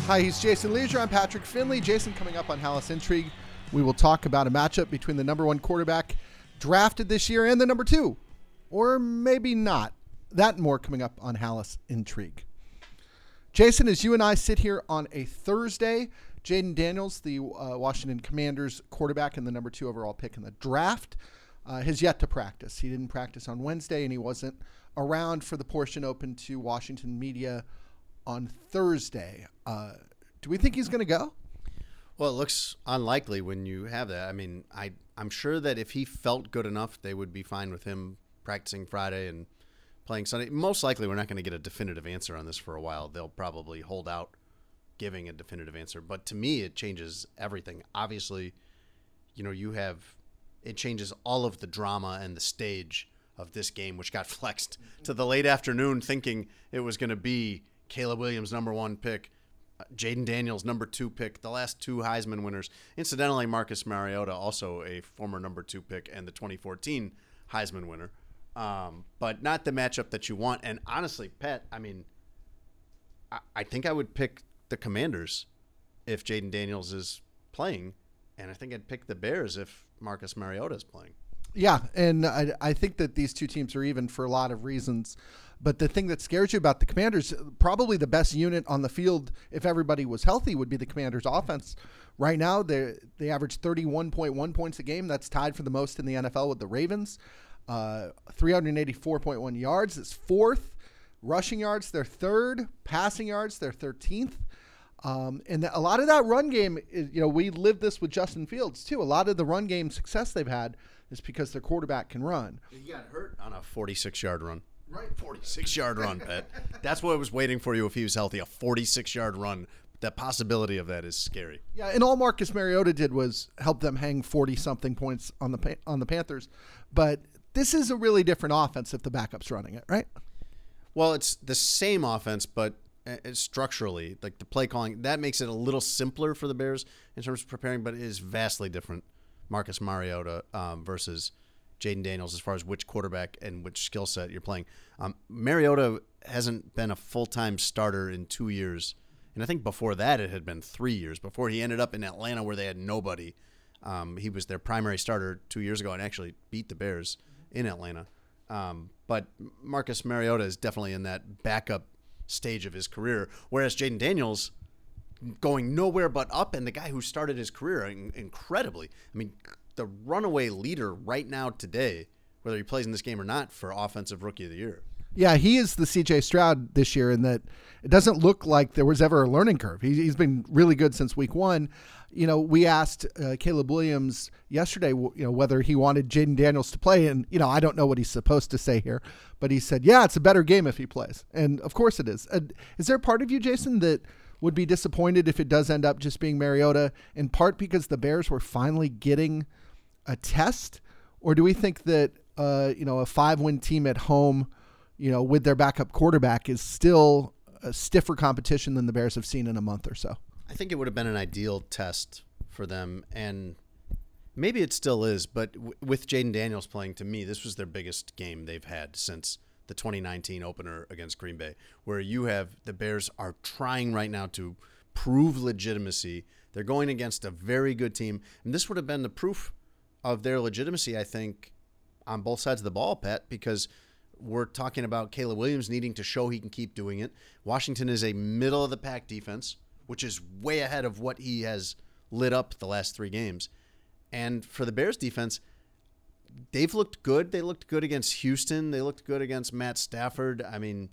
Hi, he's Jason Leisure. I'm Patrick Finley. Jason, coming up on Hallis Intrigue, we will talk about a matchup between the number one quarterback drafted this year and the number two, or maybe not. That and more coming up on Hallis Intrigue. Jason, as you and I sit here on a Thursday, Jayden Daniels, the Washington Commanders quarterback and the number two overall pick in the draft, has yet to practice. He didn't practice on Wednesday, and he wasn't around for the portion open to Washington media on Thursday. Do we think he's going to go? Well, it looks unlikely when you have that. I mean, I'm sure that if he felt good enough, they would be fine with him practicing Friday and playing Sunday. Most likely, we're not going to get a definitive answer on this for a while. They'll probably hold out giving a definitive answer. But to me, it changes everything. Obviously, it changes all of the drama and the stage of this game, which got flexed to the late afternoon, thinking it was going to be Caleb Williams, number one pick, Jayden Daniels, number two pick, the last two Heisman winners. Incidentally, Marcus Mariota, also a former number two pick and the 2014 Heisman winner. But not the matchup that you want. And honestly, Pat, I mean, I think I would pick the Commanders if Jayden Daniels is playing, and I think I'd pick the Bears if Marcus Mariota is playing. Yeah, and I think that these two teams are even for a lot of reasons. But the thing that scares you about the Commanders, probably the best unit on the field, if everybody was healthy, would be the Commanders' offense. Right now, they average 31.1 points a game. That's tied for the most in the NFL with the Ravens. 384.1 yards. It's fourth. Rushing yards, they're third. Passing yards, they're 13th. And a lot of that run game is, we lived this with Justin Fields too. A lot of the run game success they've had is because their quarterback can run. He got hurt on a 46-yard run. Right. 46-yard run, Pat. That's what I was waiting for you if he was healthy, a 46-yard run. The possibility of that is scary. Yeah, and all Marcus Mariota did was help them hang 40-something points on the Panthers. But this is a really different offense if the backup's running it, right? Well, it's the same offense, but structurally, like the play calling, that makes it a little simpler for the Bears in terms of preparing, but it is vastly different. Marcus Mariota versus Jayden Daniels as far as which quarterback and which skill set you're playing. Mariota hasn't been a full-time starter in 2 years, and I think before that it had been 3 years. Before he ended up in Atlanta where they had nobody. He was their primary starter 2 years ago and actually beat the Bears in Atlanta. But Marcus Mariota is definitely in that backup stage of his career, whereas Jayden Daniels going nowhere but up, and the guy who started his career incredibly. I mean, the runaway leader right now today, whether he plays in this game or not, for Offensive Rookie of the Year. Yeah, he is the C.J. Stroud this year in that it doesn't look like there was ever a learning curve. He's been really good since week one. We asked Caleb Williams yesterday, whether he wanted Jayden Daniels to play. And, I don't know what he's supposed to say here, but he said, yeah, it's a better game if he plays. And of course it is. Is there a part of you, Jason, that would be disappointed if it does end up just being Mariota, in part because the Bears were finally getting a test? Or do we think that, a 5-win team at home, with their backup quarterback is still a stiffer competition than the Bears have seen in a month or so? I think it would have been an ideal test for them, and maybe it still is, but with Jayden Daniels playing, to me, this was their biggest game they've had since the 2019 opener against Green Bay, where you have the Bears are trying right now to prove legitimacy. They're going against a very good team, and this would have been the proof of their legitimacy, I think, on both sides of the ball, Pat, because we're talking about Caleb Williams needing to show he can keep doing it. Washington is a middle-of-the-pack defense, which is way ahead of what he has lit up the last 3 games. And for the Bears defense, they've looked good. They looked good against Houston. They looked good against Matt Stafford. I mean,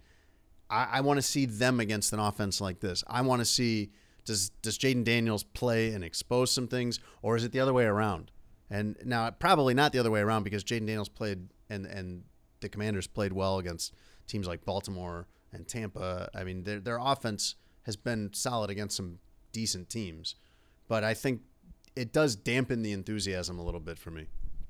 I want to see them against an offense like this. I want to see, does Jayden Daniels play and expose some things, or is it the other way around? And now, probably not the other way around, because Jayden Daniels played and the Commanders played well against teams like Baltimore and Tampa. I mean, their offense has been solid against some decent teams. But I think it does dampen the enthusiasm a little bit for me.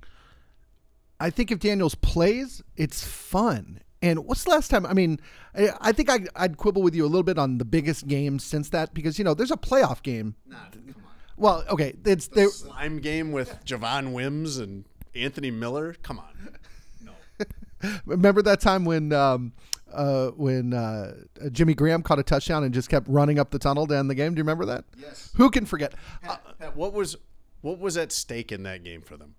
I think if Daniels plays, it's fun. And what's the last time? I mean, I think I'd quibble with you a little bit on the biggest game since that, because, there's a playoff game. Nah, come on. Well, okay. It's the slime game with Javon Wims and Anthony Miller. Come on. No. Remember that time when when Jimmy Graham caught a touchdown and just kept running up the tunnel to end the game. Do you remember that? Yes. Who can forget? Pat, what was at stake in that game for them?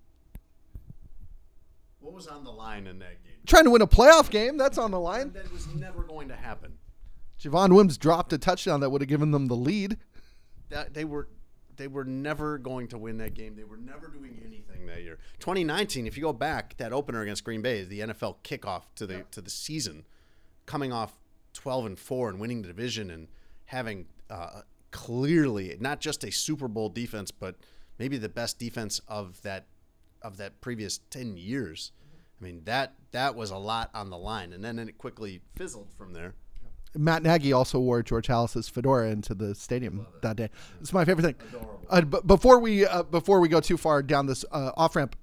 What was on the line in that game? Trying to win a playoff game. That's on the line. That was never going to happen. Javon Wims dropped a touchdown that would have given them the lead. They were never going to win that game. They were never doing anything that year. 2019, if you go back, that opener against Green Bay, the NFL kickoff to the season, coming off 12-4 and winning the division and having clearly not just a Super Bowl defense, but maybe the best defense of that previous 10 years. I mean, that was a lot on the line, and then it quickly fizzled from there. Matt Nagy also wore George Halas's fedora into the stadium that day. It's my favorite thing. But before we go too far down this off ramp,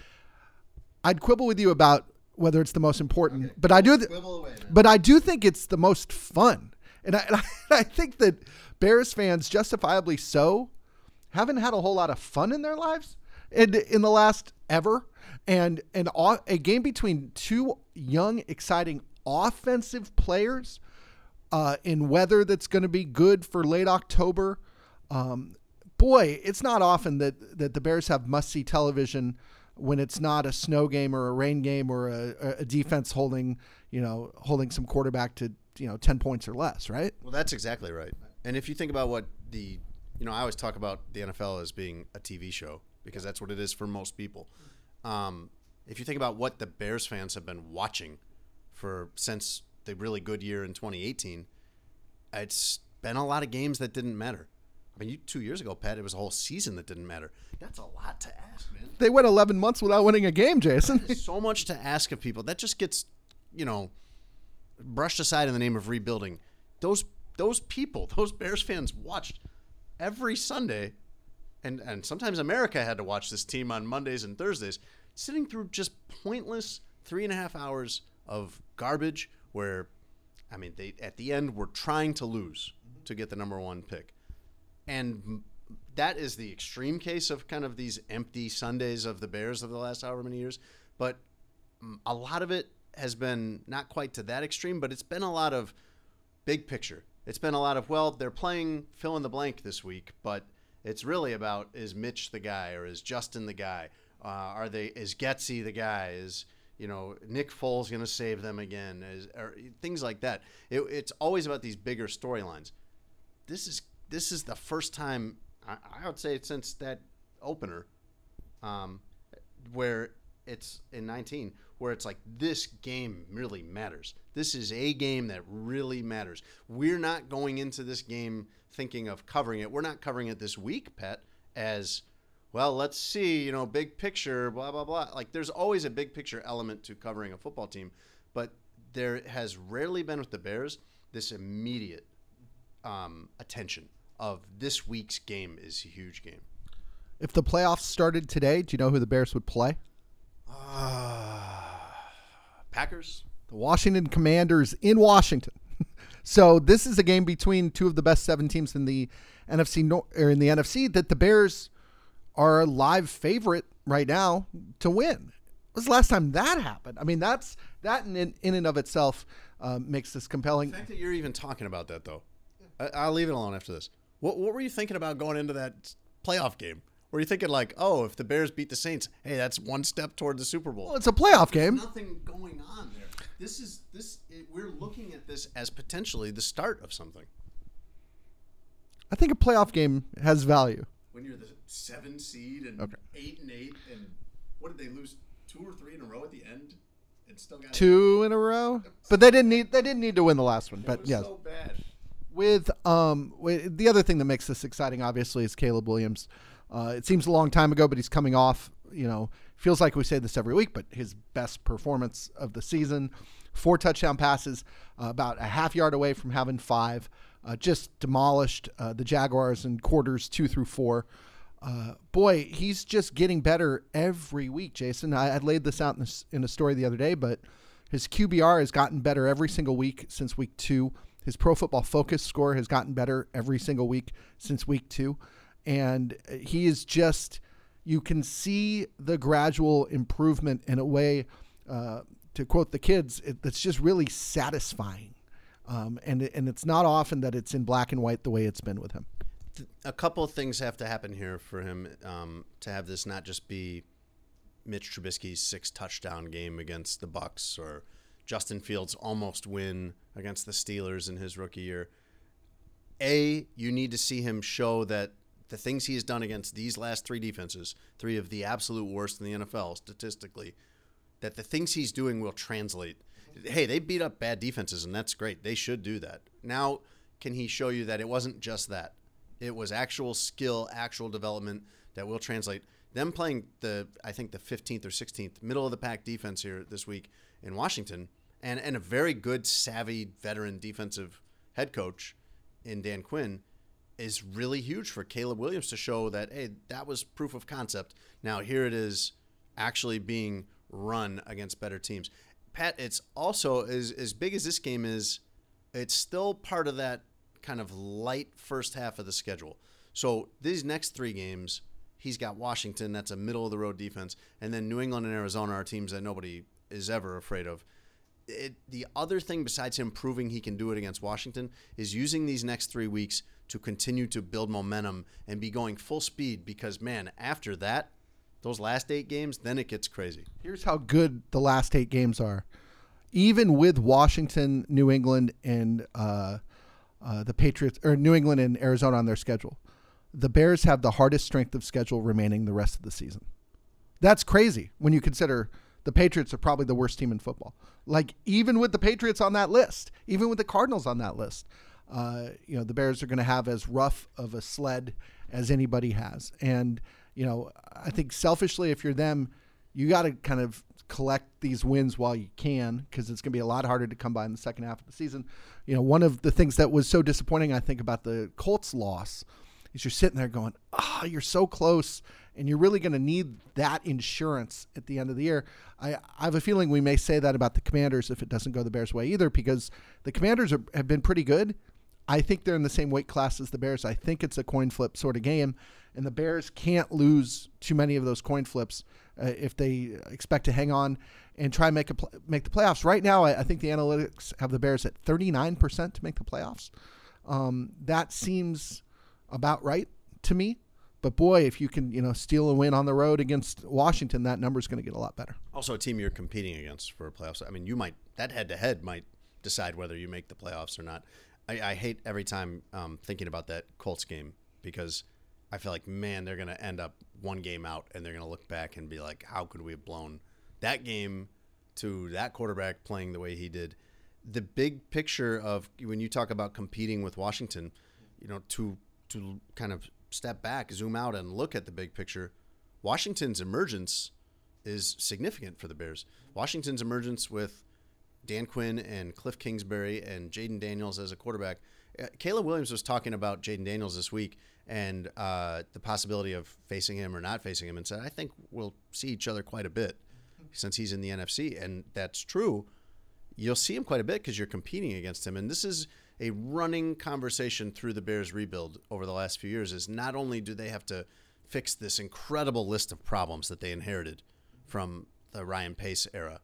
I'd quibble with you about whether it's the most important. Okay. But I do think it's the most fun, and I think that Bears fans, justifiably so, haven't had a whole lot of fun in their lives in the last ever. And a game between two young, exciting offensive players. In weather that's going to be good for late October. Boy, it's not often that the Bears have must-see television when it's not a snow game or a rain game or a defense holding some quarterback to 10 points or less, right? Well, that's exactly right. And if you think about what I always talk about the NFL as being a TV show because that's what it is for most people. If you think about what the Bears fans have been watching since the really good year in 2018, it's been a lot of games that didn't matter. I mean, 2 years ago, Pat, it was a whole season that didn't matter. That's a lot to ask, man. They went 11 months without winning a game, Jason. So much to ask of people. That just gets, brushed aside in the name of rebuilding. Those people, those Bears fans watched every Sunday, and sometimes America had to watch this team on Mondays and Thursdays, sitting through just pointless 3.5 hours of garbage where, they at the end were trying to lose to get the number one pick. And that is the extreme case of kind of these empty Sundays of the Bears of the last however many years. But a lot of it has been not quite to that extreme, but it's been a lot of big picture. It's been a lot of, they're playing fill in the blank this week, but it's really about, is Mitch the guy or is Justin the guy? Is Getsy the guy? Is Nick Foles going to save them again? Or things like that. It's always about these bigger storylines. This is the first time I would say since that opener, where it's in 19, where it's like this game really matters. This is a game that really matters. We're not going into this game thinking of covering it. We're not covering it this week, Pat, as well, let's see, big picture, blah, blah, blah. Like, there's always a big picture element to covering a football team, but there has rarely been with the Bears this immediate attention of this week's game is a huge game. If the playoffs started today, do you know who the Bears would play? Packers? The Washington Commanders in Washington. So this is a game between two of the best 7 teams in the NFC that the Bears are a live favorite right now to win. When was the last time that happened? That in and of itself makes this compelling. The fact that you're even talking about that, though, I'll leave it alone after this. What were you thinking about going into that playoff game? Were you thinking like, if the Bears beat the Saints, hey, that's one step toward the Super Bowl? Well, it's a playoff game. There's nothing going on there. We're looking at this as potentially the start of something. I think a playoff game has value. When you're the 7 seed and 8-8, and what did they lose 2 or 3 in a row at the end? And still got 2 in a row, but they didn't need to win the last one. But yes, so bad. With the other thing that makes this exciting, obviously, is Caleb Williams. It seems a long time ago, but he's coming off. Feels like we say this every week, but his best performance of the season. 4 touchdown passes, about a half yard away from having 5. Just demolished the Jaguars in quarters 2 through 4. Boy, he's just getting better every week, Jason. I laid this out in a story the other day, but his QBR has gotten better every single week since week 2. His Pro Football Focus score has gotten better every single week since week 2. And he is just, you can see the gradual improvement in a way to quote the kids, it's just really satisfying. And it's not often that it's in black and white the way it's been with him. A couple of things have to happen here for him to have this not just be Mitch Trubisky's 6-touchdown game against the Bucs or Justin Fields' almost win against the Steelers in his rookie year. A, you need to see him show that the things he has done against these last 3 defenses, 3 of the absolute worst in the NFL statistically, that the things he's doing will translate. Hey, they beat up bad defenses, and that's great. They should do that. Now, can he show you that it wasn't just that? It was actual skill, actual development that will translate. Them playing I think the 15th or 16th middle of the pack defense here this week in Washington, and a very good, savvy, veteran defensive head coach in Dan Quinn is really huge for Caleb Williams to show that, hey, that was proof of concept. Now here it is actually being run against better teams. Pat, it's also as big as this game is, it's still part of that kind of light first half of the schedule. So these next 3 games, he's got Washington, that's a middle-of-the-road defense, and then New England and Arizona are teams that nobody is ever afraid of. The other thing besides him proving he can do it against Washington is using these next 3 weeks to continue to build momentum and be going full speed because, man, after that, those last 8 games, then it gets crazy. Here's how good the last 8 games are. Even with Washington, New England, and the Patriots, or New England and Arizona on their schedule, the Bears have the hardest strength of schedule remaining the rest of the season. That's crazy when you consider the Patriots are probably the worst team in football. Like, even with the Patriots on that list, even with the Cardinals on that list, the Bears are going to have as rough of a sled as anybody has. And, I think selfishly, if you're them, you got to kind of collect these wins while you can, because it's going to be a lot harder to come by in the second half of the season. One of the things that was so disappointing, I think, about the Colts loss is you're sitting there going, you're so close, and you're really going to need that insurance at the end of the year. I have a feeling we may say that about the Commanders if it doesn't go the Bears' way either, because the Commanders have been pretty good. I think they're in the same weight class as the Bears. I think it's a coin flip sort of game, and the Bears can't lose too many of those coin flips if they expect to hang on and try and make the playoffs. Right now, I think the analytics have the Bears at 39% to make the playoffs. That seems about right to me. But boy, if you can, steal a win on the road against Washington, that number's going to get a lot better. Also, a team you're competing against for playoffs. I mean, that head-to-head might decide whether you make the playoffs or not. I hate every time thinking about that Colts game, because I feel like, man, they're going to end up one game out, and they're going to look back and be like, how could we have blown that game to that quarterback playing the way he did? The big picture of when you talk about competing with Washington, to kind of step back, zoom out, and look at the big picture, Washington's emergence is significant for the Bears. Washington's emergence with Dan Quinn and Cliff Kingsbury and Jaden Daniels as a quarterback. Caleb Williams was talking about Jaden Daniels this week and the possibility of facing him or not facing him, and said, I think we'll see each other quite a bit since he's in the NFC. And that's true. You'll see him quite a bit because you're competing against him. And this is a running conversation through the Bears rebuild over the last few years, is not only do they have to fix this incredible list of problems that they inherited from the Ryan Pace era,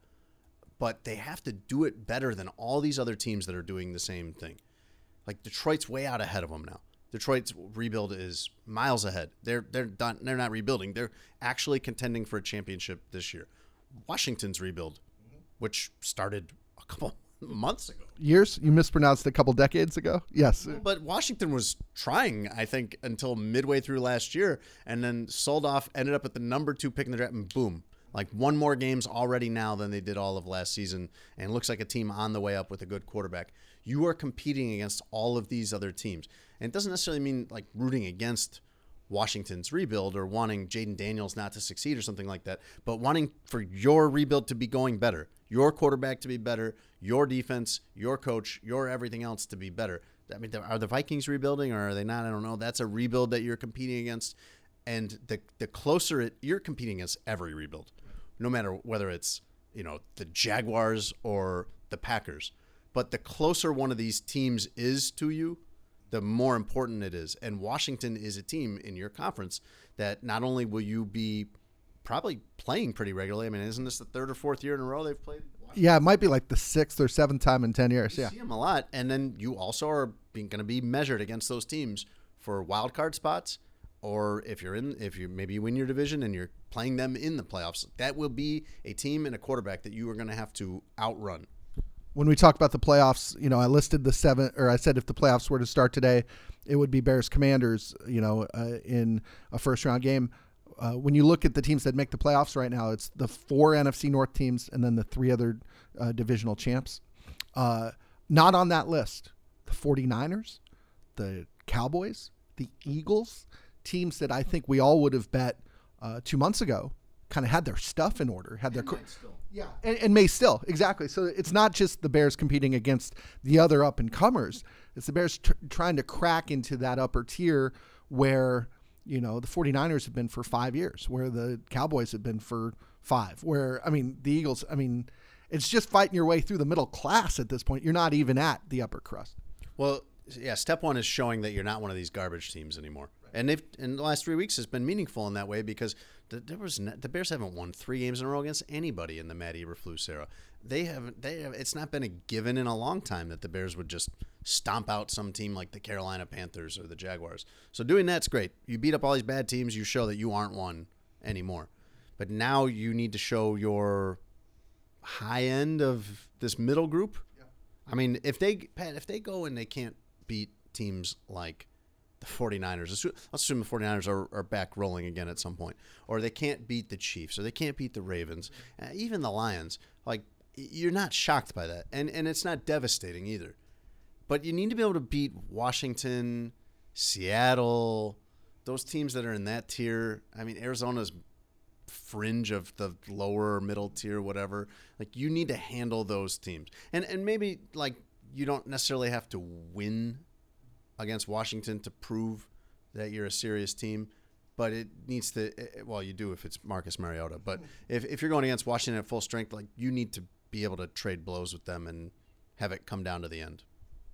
but they have to do it better than all these other teams that are doing the same thing. Like, Detroit's way out ahead of them now. Detroit's rebuild is miles ahead. They're done. They're not rebuilding. They're actually contending for a championship this year. Washington's rebuild, which started a couple months ago. Years? You mispronounced a couple decades ago? Yes. But Washington was trying, I think, until midway through last year, and then sold off, ended up at the number 2 pick in the draft, and boom. Like, won more games already now than they did all of last season, and looks like a team on the way up with a good quarterback. You are competing against all of these other teams. And it doesn't necessarily mean, like, rooting against Washington's rebuild or wanting Jaden Daniels not to succeed or something like that, but wanting for your rebuild to be going better, your quarterback to be better, your defense, your coach, your everything else to be better. I mean, are the Vikings rebuilding or are they not? I don't know. That's a rebuild that you're competing against. And the closer you're competing against every rebuild, no matter whether it's, the Jaguars or the Packers. But the closer one of these teams is to you, the more important it is. And Washington is a team in your conference that not only will you be probably playing pretty regularly. I mean, isn't this the 3rd or 4th year in a row they've played Yeah, it might be like the 6th or 7th time in 10 years. You Yeah. see them a lot, and then you also are going to be measured against those teams for wild card spots, or if you maybe you win your division and you're playing them in the playoffs. That will be a team and a quarterback that you are going to have to outrun. When we talked about the playoffs, I listed the 7, or I said if the playoffs were to start today, it would be Bears Commanders, in a first round game. When you look at the teams that make the playoffs right now, it's the 4 NFC North teams and then the 3 other divisional champs. Not on that list. The 49ers, the Cowboys, the Eagles, teams that I think we all would have bet 2 months ago kind of had their stuff in order, had their yeah, and may still, exactly. So it's not just the Bears competing against the other up-and-comers. It's the Bears trying to crack into that upper tier where, the 49ers have been for 5 years, where the Cowboys have been for 5, where, the Eagles, it's just fighting your way through the middle class at this point. You're not even at the upper crust. Well, yeah, step 1 is showing that you're not one of these garbage teams anymore. Right. And they've in the last 3 weeks has been meaningful in that way because the Bears haven't won 3 games in a row against anybody in the Matt Eberflus era. They haven't. It's not been a given in a long time that the Bears would just stomp out some team like the Carolina Panthers or the Jaguars. So doing that's great. You beat up all these bad teams. You show that you aren't one anymore. But now you need to show your high end of this middle group. Yeah. If they go and they can't beat teams like the 49ers, let's assume the 49ers are back rolling again at some point, or they can't beat the Chiefs, or they can't beat the Ravens, even the Lions, you're not shocked by that. And it's not devastating either. But you need to be able to beat Washington, Seattle, those teams that are in that tier. Arizona's fringe of the lower middle tier, whatever. You need to handle those teams. And maybe you don't necessarily have to win against Washington to prove that you're a serious team, but it needs to, well, you do if it's Marcus Mariota, but if you're going against Washington at full strength, you need to be able to trade blows with them and have it come down to the end.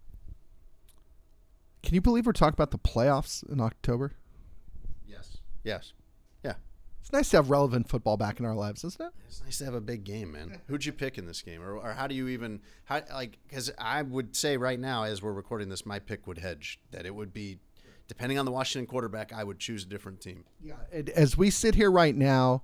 Can you believe we're talking about the playoffs in October? Yes. Yeah. It's nice to have relevant football back in our lives, isn't it? It's nice to have a big game, man. Who'd you pick in this game? Or how do you even, because I would say right now, as we're recording this, my pick would hedge that it would be, depending on the Washington quarterback, I would choose a different team. Yeah. As we sit here right now,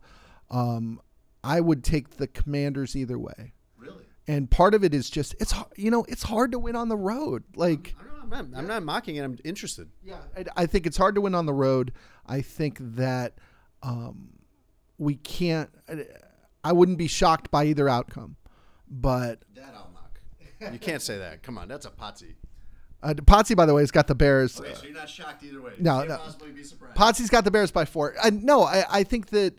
I would take the Commanders either way. Really? And part of it is just, it's hard to win on the road. I'm not mocking it. I'm interested. Yeah. I think it's hard to win on the road. I think that we can't. I wouldn't be shocked by either outcome, but that I'll knock. You can't say that. Come on, that's a Potsy. Potsy, by the way, has got the Bears. Okay, so you're not shocked either way. No, you can't possibly be surprised. Potsy's got the Bears by 4. I think that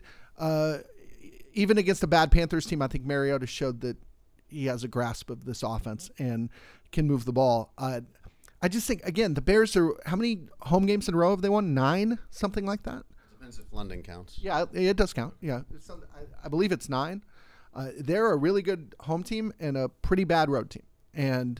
even against a bad Panthers team, I think Mariota showed that he has a grasp of this offense and can move the ball. I just think, again, the Bears are, how many home games in a row have they won? 9, something like that. Depends if London counts. Yeah, it does count. Yeah, I believe it's 9. They're a really good home team and a pretty bad road team, and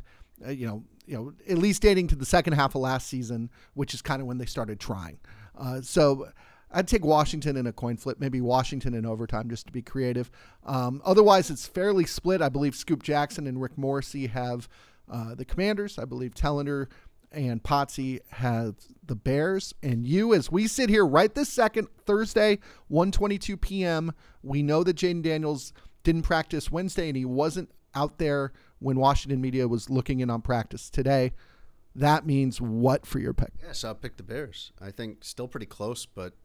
at least dating to the second half of last season, which is kind of when they started trying. So I'd take Washington in a coin flip, maybe Washington in overtime, just to be creative. Otherwise, it's fairly split. I believe Scoop Jackson and Rick Morrissey have the Commanders. I believe Tellender and Potsy have the Bears. And you, as we sit here right this second, Thursday, 1:22 p.m., we know that Jaden Daniels didn't practice Wednesday, and he wasn't out there when Washington media was looking in on practice today. That means what for your pick? Yes, I'll pick the Bears. I think still pretty close, but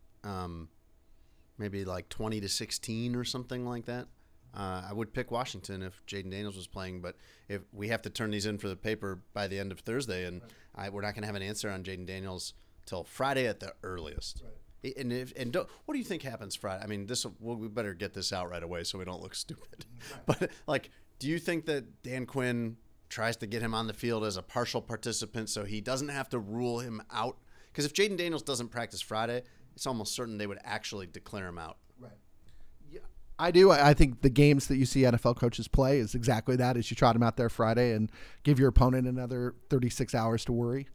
maybe 20-16 or something like that. I would pick Washington if Jaden Daniels was playing, but if we have to turn these in for the paper by the end of Thursday, and we're not going to have an answer on Jaden Daniels till Friday at the earliest. Right. And what do you think happens Friday? We better get this out right away so we don't look stupid. Right. But do you think that Dan Quinn tries to get him on the field as a partial participant so he doesn't have to rule him out? Because if Jaden Daniels doesn't practice Friday, it's almost certain they would actually declare him out. Right. Yeah, I do. I think the games that you see NFL coaches play is exactly that, is you trot him out there Friday and give your opponent another 36 hours to worry.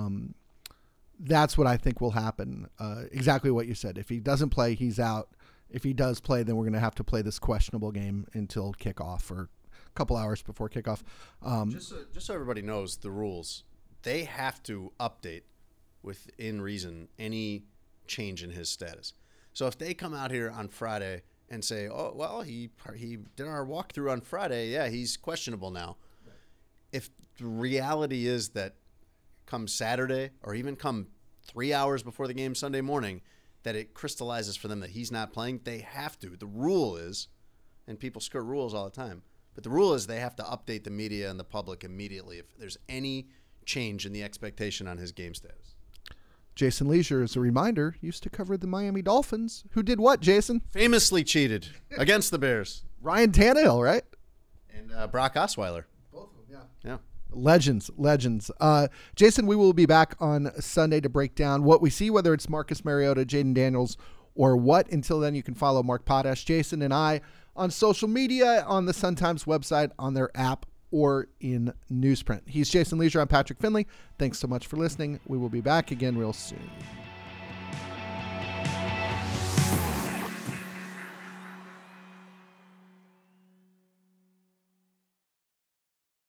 That's what I think will happen. Exactly what you said. If he doesn't play, he's out. if he does play, then we're going to have to play this questionable game until kickoff or a couple hours before kickoff. Just so everybody knows the rules, they have to update within reason any change in his status. So if they come out here on Friday and say, oh, well, he did our walkthrough on Friday, yeah, he's questionable now. Right. If the reality is that come Saturday or even come 3 hours before the game Sunday morning, that it crystallizes for them that he's not playing, they have to. The rule is, and people skirt rules all the time, but the rule is they have to update the media and the public immediately if there's any change in the expectation on his game status. Jason Leisure, as a reminder, used to cover the Miami Dolphins, who did what, Jason? Famously cheated against the Bears. Ryan Tannehill, right? And Brock Osweiler. Both of them, yeah. Yeah. Legends. Jason, we will be back on Sunday to break down what we see, whether it's Marcus Mariota, Jaden Daniels, or what. Until then, you can follow Mark Potash, Jason, and I on social media, on the Sun-Times website, on their app, or in newsprint. He's Jason Leisure. I'm Patrick Finley. Thanks so much for listening. We will be back again real soon.